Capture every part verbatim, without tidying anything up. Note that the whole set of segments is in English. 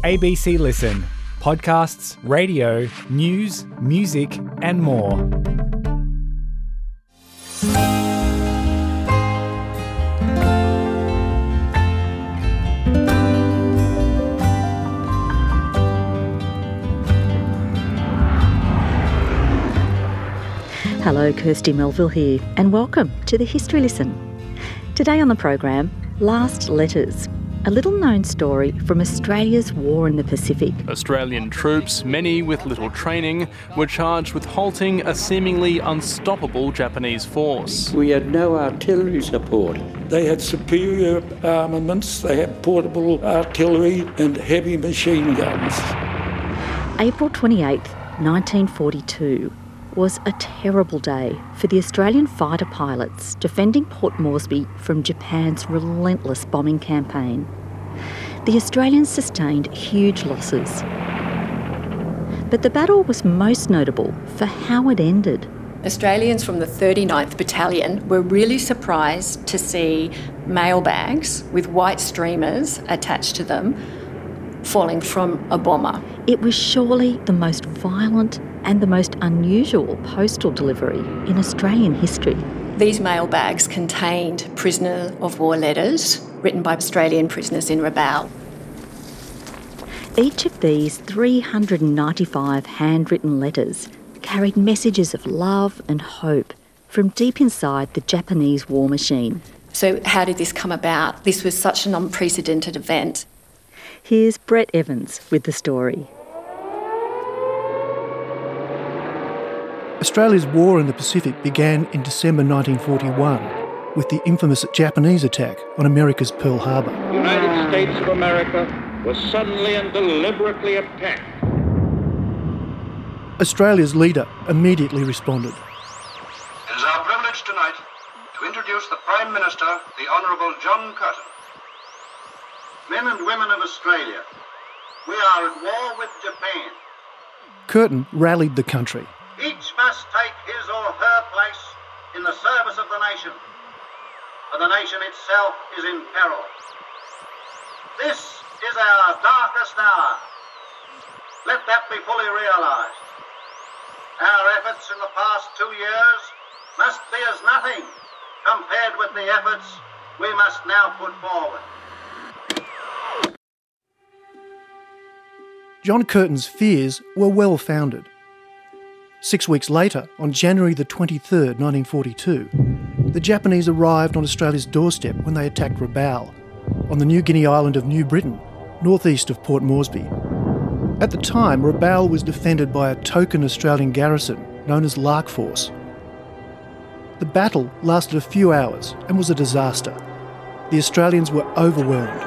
A B C Listen. Podcasts, radio, news, music and more. Hello, Kirsty Melville here, and welcome to the History Lesson. Today on the program, Last Letters, a little-known story from Australia's war in the Pacific. Australian troops, many with little training, were charged with halting a seemingly unstoppable Japanese force. We had no artillery support. They had superior armaments, they had portable artillery and heavy machine guns. April twenty-eighth, nineteen forty-two was a terrible day for the Australian fighter pilots defending Port Moresby from Japan's relentless bombing campaign. The Australians sustained huge losses. But the battle was most notable for how it ended. Australians from the thirty-ninth Battalion were really surprised to see mailbags with white streamers attached to them falling from a bomber. It was surely the most violent and the most unusual postal delivery in Australian history. These mailbags contained prisoner of war letters written by Australian prisoners in Rabaul. Each of these three hundred ninety-five handwritten letters carried messages of love and hope from deep inside the Japanese war machine. So how did this come about? This was such an unprecedented event. Here's Brett Evans with the story. Australia's war in the Pacific began in December nineteen forty-one with the infamous Japanese attack on America's Pearl Harbor. The United States of America was suddenly and deliberately attacked. Australia's leader immediately responded. It is our privilege tonight to introduce the Prime Minister, the Honourable John Curtin. Men and women of Australia, we are at war with Japan. Curtin rallied the country. Each must take his or her place in the service of the nation, for the nation itself is in peril. This is our darkest hour. Let that be fully realised. Our efforts in the past two years must be as nothing compared with the efforts we must now put forward. John Curtin's fears were well founded. Six weeks later, on January the twenty-third, nineteen forty-two, the Japanese arrived on Australia's doorstep when they attacked Rabaul, on the New Guinea island of New Britain, northeast of Port Moresby. At the time, Rabaul was defended by a token Australian garrison known as Lark Force. The battle lasted a few hours and was a disaster. The Australians were overwhelmed,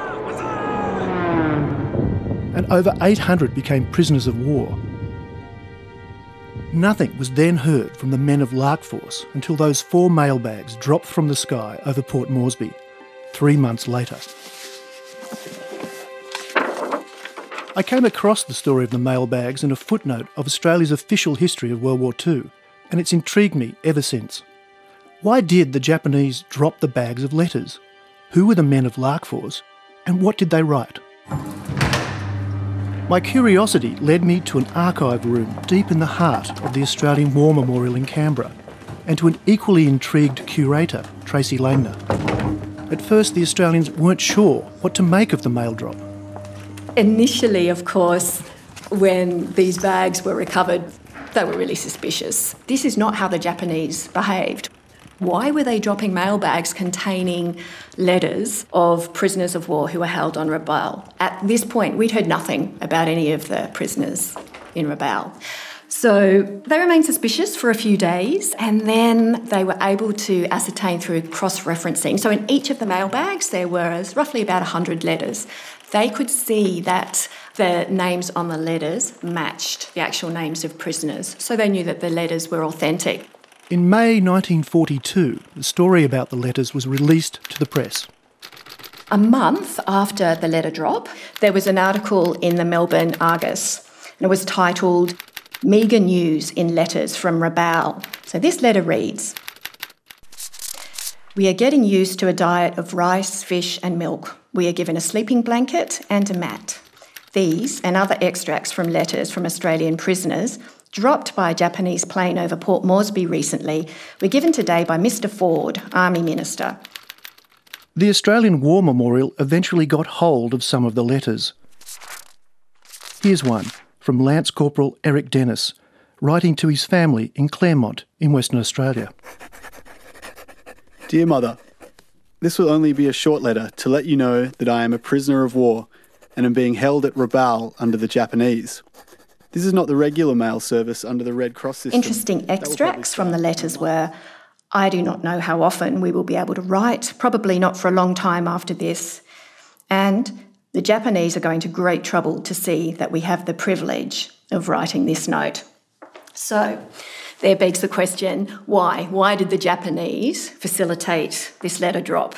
and over eight hundred became prisoners of war. Nothing was then heard from the men of Lark Force until those four mailbags dropped from the sky over Port Moresby, three months later. I came across the story of the mailbags in a footnote of Australia's official history of World War Two, and it's intrigued me ever since. Why did the Japanese drop the bags of letters? Who were the men of Lark Force, and what did they write? My curiosity led me to an archive room deep in the heart of the Australian War Memorial in Canberra, and to an equally intrigued curator, Tracy Langner. At first, the Australians weren't sure what to make of the mail drop. Initially, of course, when these bags were recovered, they were really suspicious. This is not how the Japanese behaved. Why were they dropping mailbags containing letters of prisoners of war who were held on Rabaul? At this point, we'd heard nothing about any of the prisoners in Rabaul. So they remained suspicious for a few days, and then they were able to ascertain through cross-referencing. So in each of the mailbags, there were roughly about one hundred letters. They could see that the names on the letters matched the actual names of prisoners, so they knew that the letters were authentic. In May nineteen forty-two, the story about the letters was released to the press. A month after the letter drop, there was an article in the Melbourne Argus, and it was titled Meagre News in Letters from Rabaul. So this letter reads, "We are getting used to a diet of rice, fish and milk. We are given a sleeping blanket and a mat. These and other extracts from letters from Australian prisoners dropped by a Japanese plane over Port Moresby recently were given today by Mister Ford, Army Minister. The Australian War Memorial eventually got hold of some of the letters. Here's one from Lance Corporal Eric Dennis, writing to his family in Claremont in Western Australia. Dear Mother, this will only be a short letter to let you know that I am a prisoner of war and am being held at Rabaul under the Japanese. This is not the regular mail service under the Red Cross system. Interesting extracts from the letters were, I do not know how often we will be able to write, probably not for a long time after this. And the Japanese are going to great trouble to see that we have the privilege of writing this note. So there begs the question, why? Why did the Japanese facilitate this letter drop?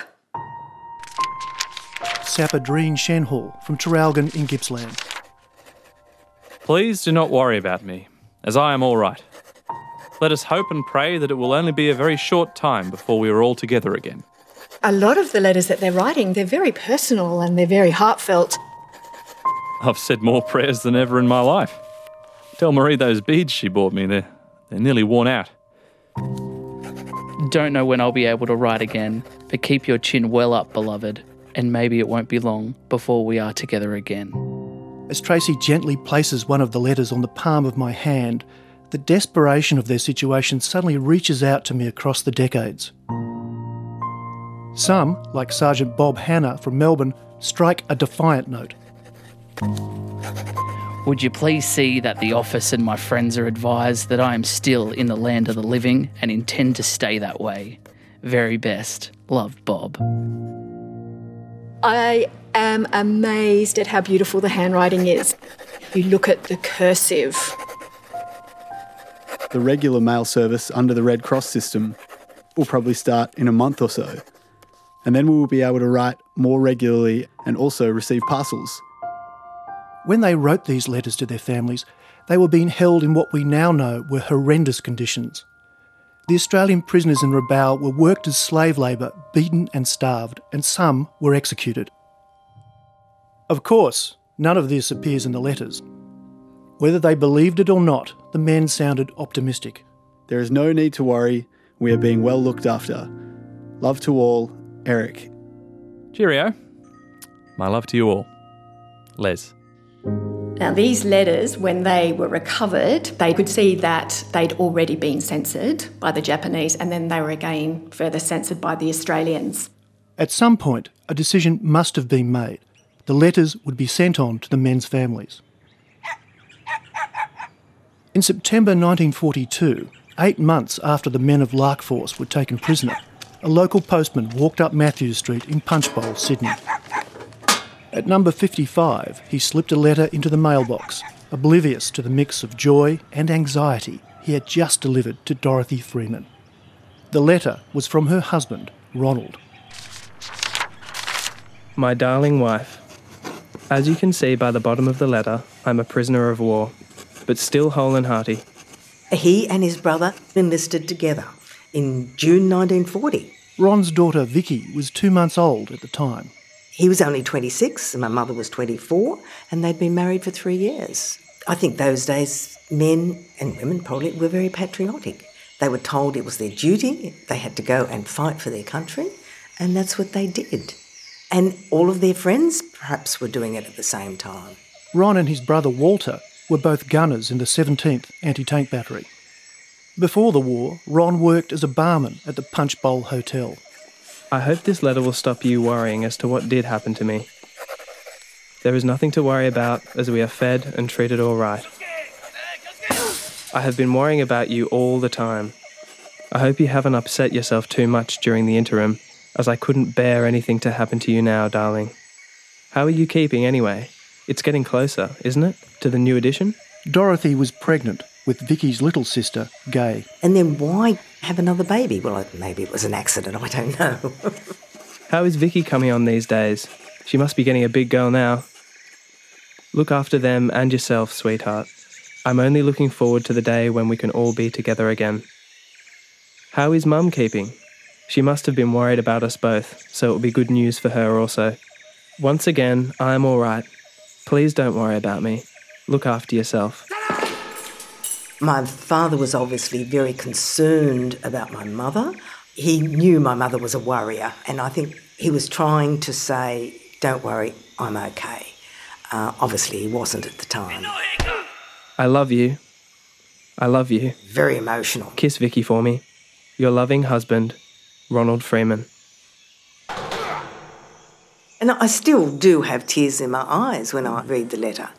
Sapper Dreen Shenhall from Traralgon in Gippsland. Please do not worry about me, as I am all right. Let us hope and pray that it will only be a very short time before we are all together again. A lot of the letters that they're writing, they're very personal and they're very heartfelt. I've said more prayers than ever in my life. Tell Marie those beads she bought me, they're, they're nearly worn out. Don't know when I'll be able to write again, but keep your chin well up, beloved, and maybe it won't be long before we are together again. As Tracy gently places one of the letters on the palm of my hand, the desperation of their situation suddenly reaches out to me across the decades. Some, like Sergeant Bob Hanna from Melbourne, strike a defiant note. Would you please see that the office and my friends are advised that I am still in the land of the living and intend to stay that way. Very best. Love, Bob. I am amazed at how beautiful the handwriting is. You look at the cursive. The regular mail service under the Red Cross system will probably start in a month or so, and then we will be able to write more regularly and also receive parcels. When they wrote these letters to their families, they were being held in what we now know were horrendous conditions. The Australian prisoners in Rabaul were worked as slave labour, beaten and starved, and some were executed. Of course, none of this appears in the letters. Whether they believed it or not, the men sounded optimistic. There is no need to worry. We are being well looked after. Love to all, Eric. Cheerio. My love to you all. Les. Now, these letters, when they were recovered, they could see that they'd already been censored by the Japanese, and then they were again further censored by the Australians. At some point, a decision must have been made. The letters would be sent on to the men's families. In September nineteen forty-two, eight months after the men of Larkforce were taken prisoner, a local postman walked up Matthews Street in Punchbowl, Sydney. At number fifty-five, he slipped a letter into the mailbox, oblivious to the mix of joy and anxiety he had just delivered to Dorothy Freeman. The letter was from her husband, Ronald. My darling wife, as you can see by the bottom of the letter, I'm a prisoner of war, but still whole and hearty. He and his brother enlisted together in June nineteen forty. Ron's daughter Vicky was two months old at the time. He was only twenty-six and my mother was twenty-four, and they'd been married for three years. I think those days men and women probably were very patriotic. They were told it was their duty, they had to go and fight for their country, and that's what they did. And all of their friends perhaps were doing it at the same time. Ron and his brother Walter were both gunners in the seventeenth Anti-Tank Battery. Before the war, Ron worked as a barman at the Punchbowl Hotel. I hope this letter will stop you worrying as to what did happen to me. There is nothing to worry about as we are fed and treated all right. I have been worrying about you all the time. I hope you haven't upset yourself too much during the interim, as I couldn't bear anything to happen to you now, darling. How are you keeping anyway? It's getting closer, isn't it, to the new edition? Dorothy was pregnant with Vicky's little sister, Gay. And then why have another baby? Well, maybe it was an accident, I don't know. How is Vicky coming on these days? She must be getting a big girl now. Look after them and yourself, sweetheart. I'm only looking forward to the day when we can all be together again. How is Mum keeping? She must have been worried about us both, so it will be good news for her also. Once again, I am all right. Please don't worry about me. Look after yourself. My father was obviously very concerned about my mother. He knew my mother was a warrior, and I think he was trying to say, don't worry, I'm okay. Uh, obviously, he wasn't at the time. I love you. I love you. Very emotional. Kiss Vicky for me. Your loving husband, Ronald Freeman. And I still do have tears in my eyes when I read the letter.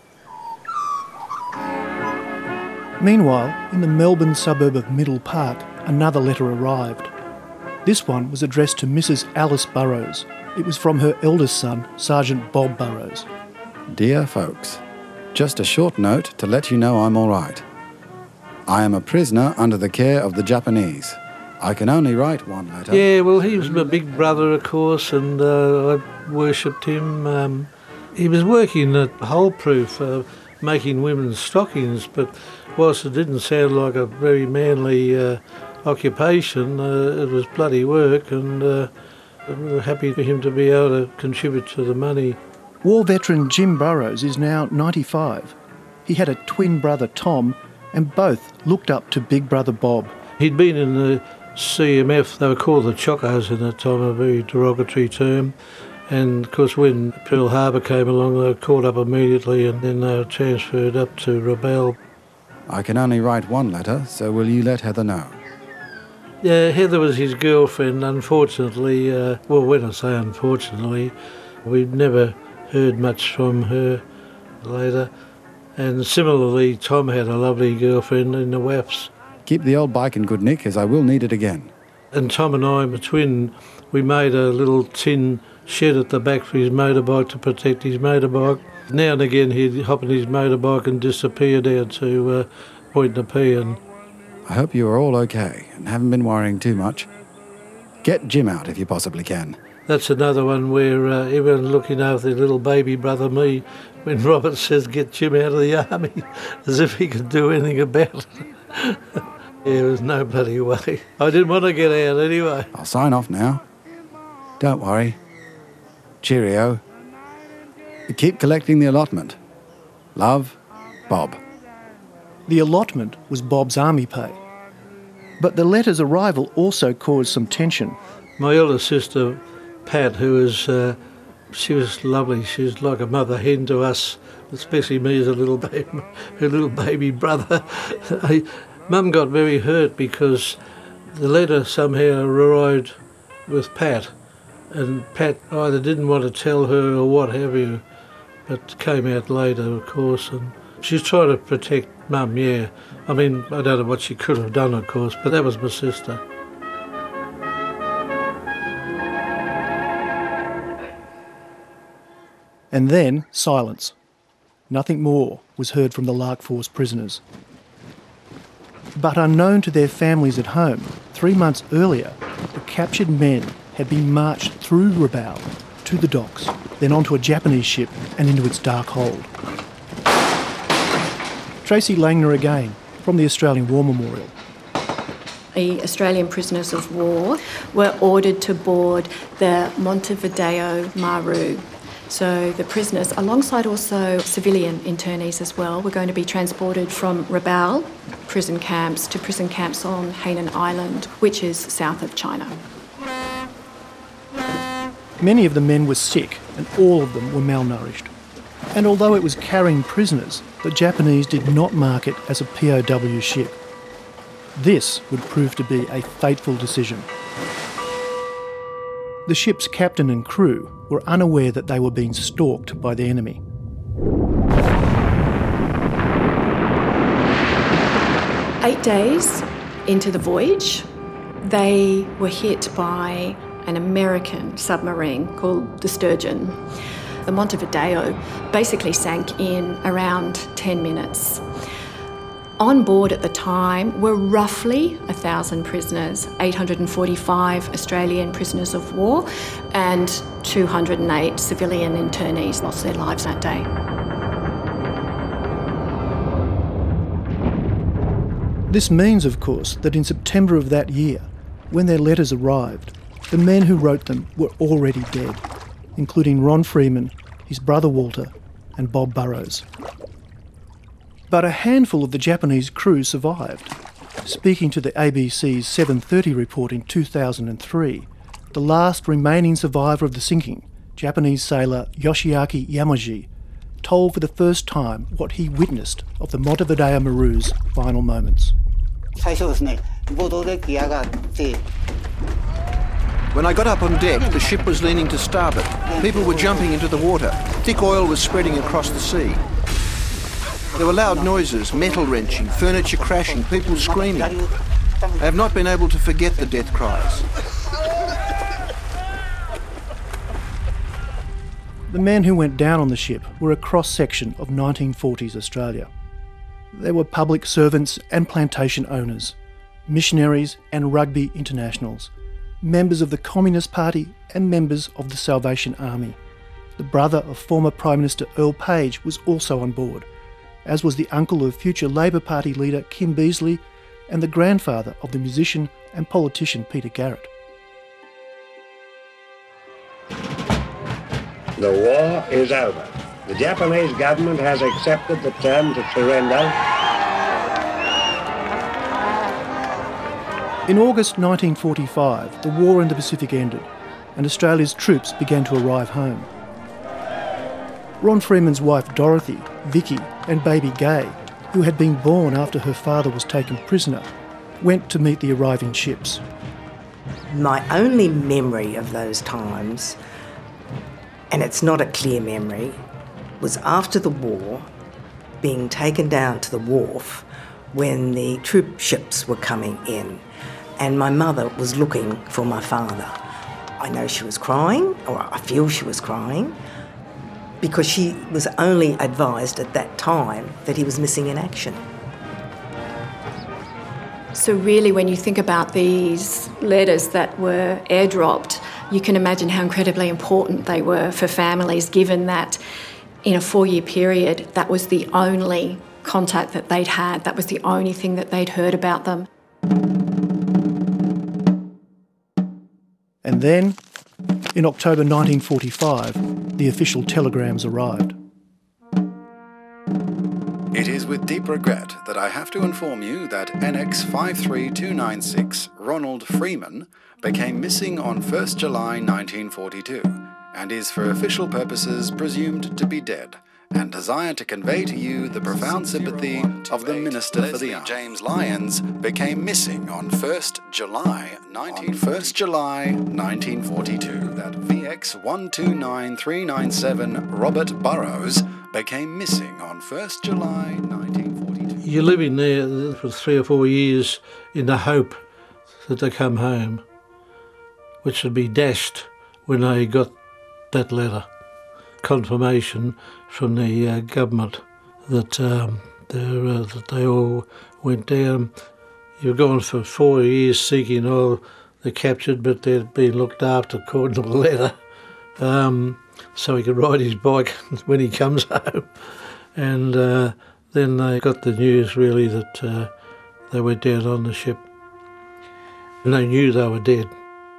Meanwhile, in the Melbourne suburb of Middle Park, another letter arrived. This one was addressed to Missus Alice Burrows. It was from her eldest son, Sergeant Bob Burrows. Dear folks, just a short note to let you know I'm all right. I am a prisoner under the care of the Japanese. I can only write one letter. Yeah, well, he was my big brother, of course, and uh, I worshipped him. Um, he was working at Holeproof, uh, making women's stockings, but whilst it didn't sound like a very manly uh, occupation, uh, it was bloody work, and uh, we were happy for him to be able to contribute to the money. War veteran Jim Burrows is now ninety-five. He had a twin brother, Tom, and both looked up to big brother Bob. He'd been in the C M F, they were called the Chocos in that time, a very derogatory term. And of course when Pearl Harbor came along, they were caught up immediately, and then they were transferred up to Rabaul. I can only write one letter, so will you let Heather know? Yeah, Heather was his girlfriend, unfortunately. Uh, well, when I say unfortunately, we've never heard much from her later. And similarly, Tom had a lovely girlfriend in the W A Fs. Keep the old bike in good nick, as I will need it again. And Tom and I, between, we made a little tin shed at the back for his motorbike to protect his motorbike. Now and again he'd hop on his motorbike and disappear down to uh, Point Nepean. I hope you are all okay and haven't been worrying too much. Get Jim out if you possibly can. That's another one where uh, everyone's looking after their little baby brother, me, when Robert says get Jim out of the army, as if he could do anything about it. Yeah, there was no bloody way. I didn't want to get out anyway. I'll sign off now. Don't worry. Cheerio. Keep collecting the allotment. Love, Bob. The allotment was Bob's army pay. But the letter's arrival also caused some tension. My elder sister, Pat, who was, uh, she was lovely. She was like a mother hen to us, especially me as a little baby, her little baby brother. Mum got very hurt because the letter somehow arrived with Pat, and Pat either didn't want to tell her or what have you, but came out later, of course, and she's trying to protect Mum, yeah. I mean, I don't know what she could have done, of course, but that was my sister. And then silence. Nothing more was heard from the Lark Force prisoners. But unknown to their families at home, three months earlier, the captured men had been marched through Rabaul to the docks, then onto a Japanese ship and into its dark hold. Tracy Langner again, from the Australian War Memorial. The Australian prisoners of war were ordered to board the Montevideo Maru. So the prisoners, alongside also civilian internees as well, were going to be transported from Rabaul prison camps to prison camps on Hainan Island, which is south of China. Many of the men were sick and all of them were malnourished. And although it was carrying prisoners, the Japanese did not mark it as a P O W ship. This would prove to be a fateful decision. The ship's captain and crew were unaware that they were being stalked by the enemy. Eight days into the voyage, they were hit by an American submarine called the Sturgeon. The Montevideo basically sank in around ten minutes. On board at the time were roughly one thousand prisoners, eight hundred forty-five Australian prisoners of war, and two hundred eight civilian internees lost their lives that day. This means, of course, that in September of that year, when their letters arrived, the men who wrote them were already dead, including Ron Freeman, his brother Walter, and Bob Burrows. But a handful of the Japanese crew survived. Speaking to the A B C's seven thirty report in two thousand three, the last remaining survivor of the sinking, Japanese sailor Yoshiaki Yamaji, told for the first time what he witnessed of the Montevideo Maru's final moments. When I got up on deck, the ship was leaning to starboard. People were jumping into the water. Thick oil was spreading across the sea. There were loud noises, metal wrenching, furniture crashing, people screaming. I have not been able to forget the death cries. The men who went down on the ship were a cross-section of nineteen forties Australia. They were public servants and plantation owners, missionaries and rugby internationals, members of the Communist Party and members of the Salvation Army. The brother of former Prime Minister Earl Page was also on board, as was the uncle of future Labor Party leader Kim Beazley and the grandfather of the musician and politician Peter Garrett. The war is over. The Japanese government has accepted the terms of surrender. In August nineteen forty-five, the war in the Pacific ended and Australia's troops began to arrive home. Ron Freeman's wife Dorothy, Vicky and baby Gay, who had been born after her father was taken prisoner, went to meet the arriving ships. My only memory of those times, and it's not a clear memory, was after the war, being taken down to the wharf when the troop ships were coming in, and my mother was looking for my father. I know she was crying, or I feel she was crying, because she was only advised at that time that he was missing in action. So really, when you think about these letters that were airdropped, you can imagine how incredibly important they were for families, given that in a four-year period, that was the only contact that they'd had, that was the only thing that they'd heard about them. And then, in October nineteen forty-five, the official telegrams arrived. It is with deep regret that I have to inform you that N X five three two nine six Ronald Freeman became missing on first of July nineteen forty-two and is for official purposes presumed to be dead, and desire to convey to you the profound sympathy of the Minister for the Army. James Lyons became missing on first of July nineteen forty-two. That V X one two nine three nine seven Robert Burrows became missing on first of July nineteen forty-two. You're living there for three or four years in the hope that they come home, which would be dashed when they got that letter. Confirmation from the uh, government that, um, uh, that they all went down. You've gone for four years seeking oil. They're captured, but they're being looked after according to the letter, um, so he could ride his bike when he comes home. And uh, then they got the news, really, that uh, they went down on the ship. And they knew they were dead.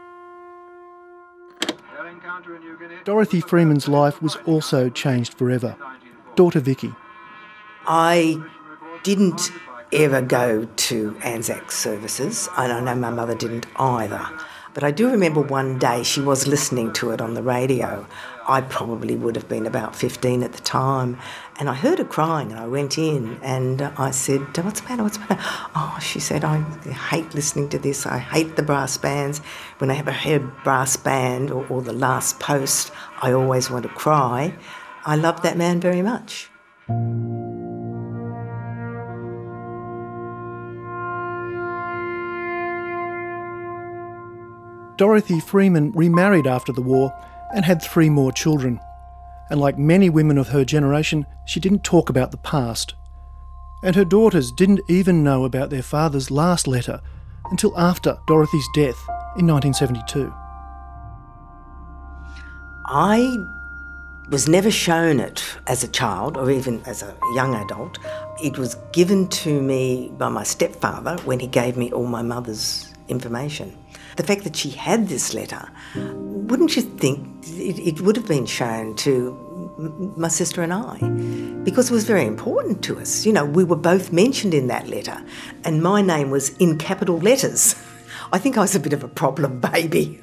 Dorothy Freeman's life was also changed forever. Daughter Vicky. I didn't ever go to Anzac services, and I know my mother didn't either. But I do remember one day she was listening to it on the radio. I probably would have been about fifteen at the time, and I heard her crying, and I went in and I said, "What's the matter, what's the matter?" Oh, she said, "I hate listening to this, I hate the brass bands. When I have a heard brass band or, or the last post, I always want to cry." I loved that man very much. Dorothy Freeman remarried after the war and had three more children. And like many women of her generation, she didn't talk about the past. And her daughters didn't even know about their father's last letter until after Dorothy's death in nineteen seventy-two. I was never shown it as a child or even as a young adult. It was given to me by my stepfather when he gave me all my mother's information. The fact that she had this letter, wouldn't you think it, it would have been shown to m- my sister and I, because it was very important to us. You know, we were both mentioned in that letter, and my name was in capital letters. I think I was a bit of a problem baby.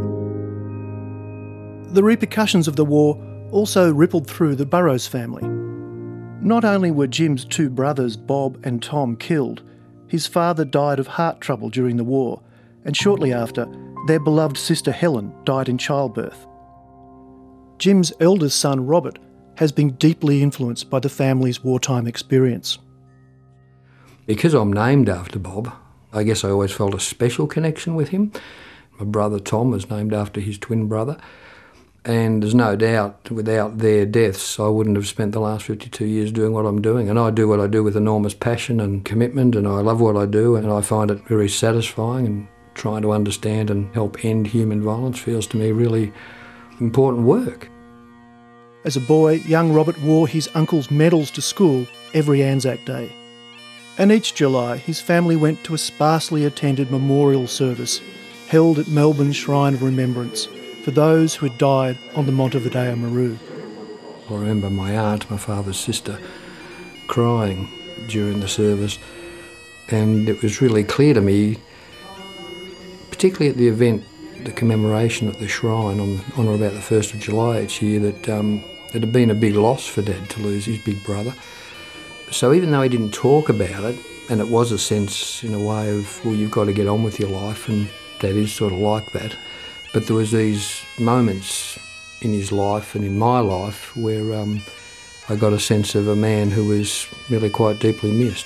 The repercussions of the war also rippled through the Burrows family. Not only were Jim's two brothers, Bob and Tom, killed, his father died of heart trouble during the war, and shortly after, their beloved sister Helen died in childbirth. Jim's eldest son, Robert, has been deeply influenced by the family's wartime experience. Because I'm named after Bob, I guess I always felt a special connection with him. My brother Tom was named after his twin brother. And there's no doubt, without their deaths, I wouldn't have spent the last fifty-two years doing what I'm doing. And I do what I do with enormous passion and commitment, and I love what I do, and I find it very satisfying. And trying to understand and help end human violence feels to me really important work. As a boy, young Robert wore his uncle's medals to school every Anzac Day. And each July, his family went to a sparsely attended memorial service held at Melbourne's Shrine of Remembrance for those who had died on the Montevideo Maru. I remember my aunt, my father's sister, crying during the service, and it was really clear to me, particularly at the event, the commemoration at the shrine on, on or about the first of July each year, that um, it had been a big loss for Dad to lose his big brother. So even though he didn't talk about it, and it was a sense in a way of, well, you've got to get on with your life, and Dad is sort of like that, but there was these moments in his life and in my life where um, I got a sense of a man who was really quite deeply missed.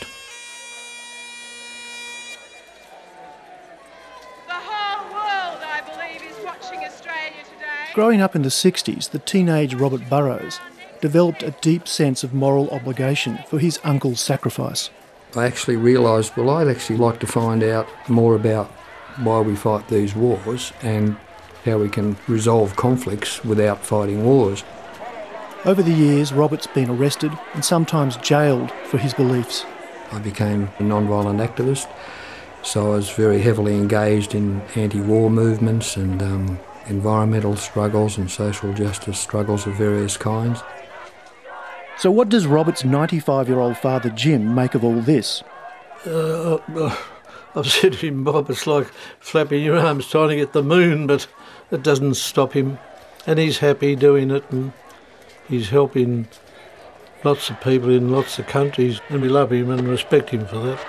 Growing up in the sixties, the teenage Robert Burrows developed a deep sense of moral obligation for his uncle's sacrifice. I actually realised, well, I'd actually like to find out more about why we fight these wars and how we can resolve conflicts without fighting wars. Over the years, Robert's been arrested and sometimes jailed for his beliefs. I became a non-violent activist, so I was very heavily engaged in anti-war movements and um, environmental struggles and social justice struggles of various kinds. So what does Robert's ninety-five-year-old father Jim make of all this? Uh, uh, I've said to him, Bob, it's like flapping your arms trying to get the moon, but it doesn't stop him. And he's happy doing it, and he's helping lots of people in lots of countries, and we love him and respect him for that.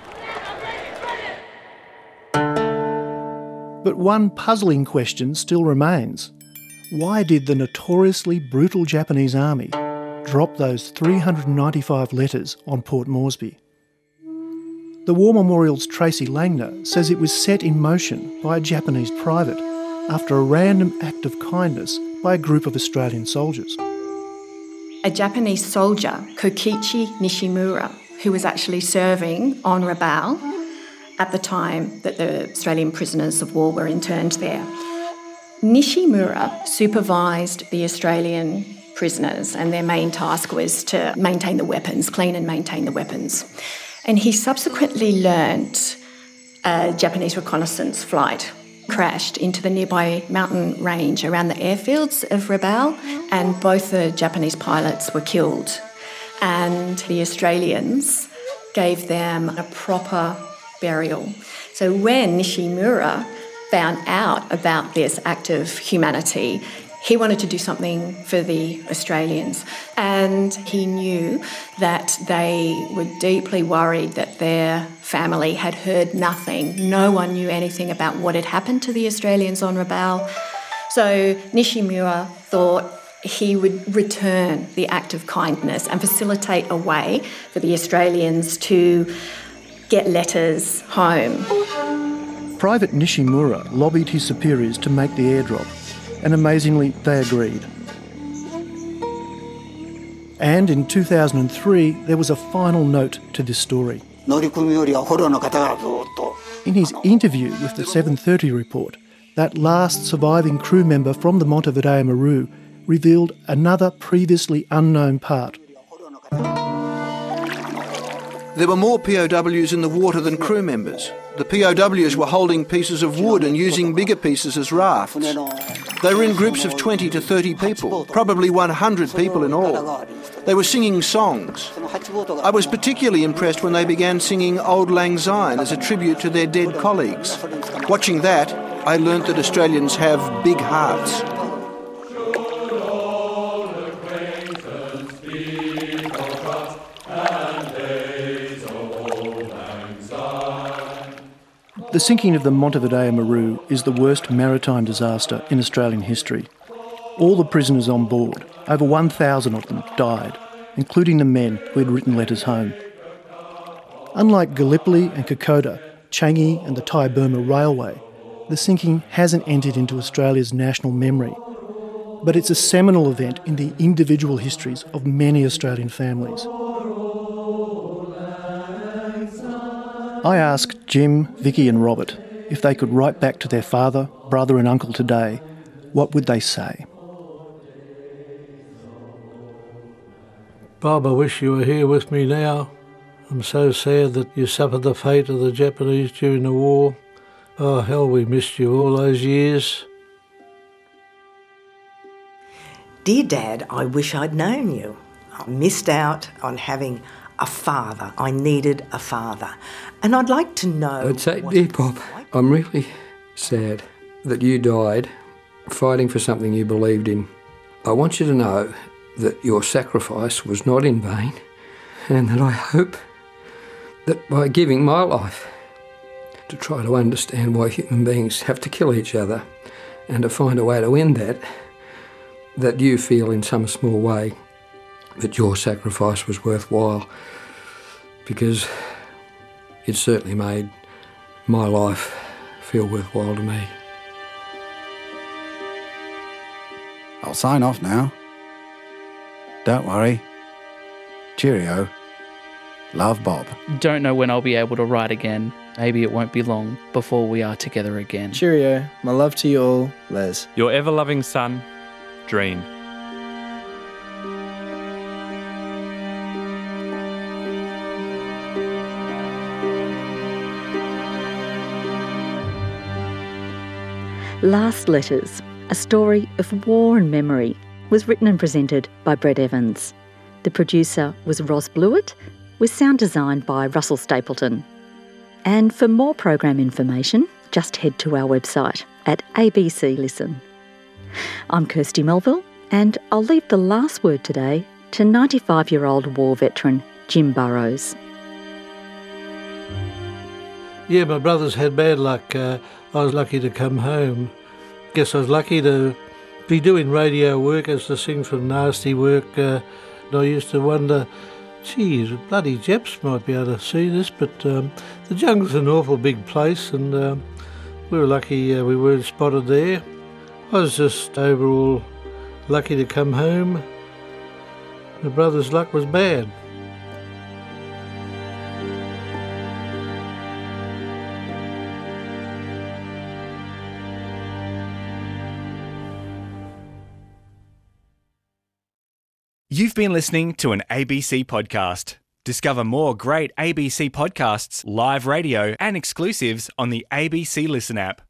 But one puzzling question still remains. Why did the notoriously brutal Japanese army drop those three hundred ninety-five letters on Port Moresby? The War Memorial's Tracy Langner says it was set in motion by a Japanese private after a random act of kindness by a group of Australian soldiers. A Japanese soldier, Kokichi Nishimura, who was actually serving on Rabaul at the time that the Australian prisoners of war were interned there. Nishimura supervised the Australian prisoners, and their main task was to maintain the weapons, clean and maintain the weapons. And he subsequently learnt a Japanese reconnaissance flight crashed into the nearby mountain range around the airfields of Rabaul, and both the Japanese pilots were killed. And the Australians gave them a proper burial. So when Nishimura found out about this act of humanity, he wanted to do something for the Australians, and he knew that they were deeply worried that their family had heard nothing. No one knew anything about what had happened to the Australians on Rabaul. So Nishimura thought he would return the act of kindness and facilitate a way for the Australians to get letters home. Private Nishimura lobbied his superiors to make the airdrop, and amazingly, they agreed. And in two thousand three, there was a final note to this story. In his interview with the seven thirty report, that last surviving crew member from the Montevideo Maru revealed another previously unknown part. There were more P O Ws in the water than crew members. The P O Ws were holding pieces of wood and using bigger pieces as rafts. They were in groups of twenty to thirty people, probably one hundred people in all. They were singing songs. I was particularly impressed when they began singing Auld Lang Syne as a tribute to their dead colleagues. Watching that, I learnt that Australians have big hearts. The sinking of the Montevideo Maru is the worst maritime disaster in Australian history. All the prisoners on board, over one thousand of them, died, including the men who had written letters home. Unlike Gallipoli and Kokoda, Changi and the Thai-Burma Railway, the sinking hasn't entered into Australia's national memory, but it's a seminal event in the individual histories of many Australian families. I asked Jim, Vicky and Robert if they could write back to their father, brother and uncle today, what would they say? Bob, I wish you were here with me now. I'm so sad that you suffered the fate of the Japanese during the war. Oh, hell, we missed you all those years. Dear Dad, I wish I'd known you. I missed out on having a father. I needed a father. And I'd like to know... I'd say, dear Bob, I'm really sad that you died fighting for something you believed in. I want you to know that your sacrifice was not in vain, and that I hope that by giving my life to try to understand why human beings have to kill each other and to find a way to end that, that you feel in some small way that your sacrifice was worthwhile, because it certainly made my life feel worthwhile to me. I'll sign off now. Don't worry. Cheerio. Love, Bob. Don't know when I'll be able to write again. Maybe it won't be long before we are together again. Cheerio. My love to you all, Les. Your ever-loving son, Dream. Last Letters, a story of war and memory, was written and presented by Brett Evans. The producer was Ross Blewett, with sound design by Russell Stapleton. And for more program information, just head to our website at A B C Listen. I'm Kirsty Melville, and I'll leave the last word today to ninety-five-year-old war veteran Jim Burrows. Yeah, my brothers had bad luck. Uh, I was lucky to come home. Guess I was lucky to be doing radio work as to sing from nasty work. Uh, and I used to wonder, geez, bloody Japs might be able to see this, but um, the jungle's an awful big place, and uh, we were lucky uh, we weren't spotted there. I was just overall lucky to come home. My brother's luck was bad. You've been listening to an A B C podcast. Discover more great A B C podcasts, live radio and exclusives on the A B C Listen app.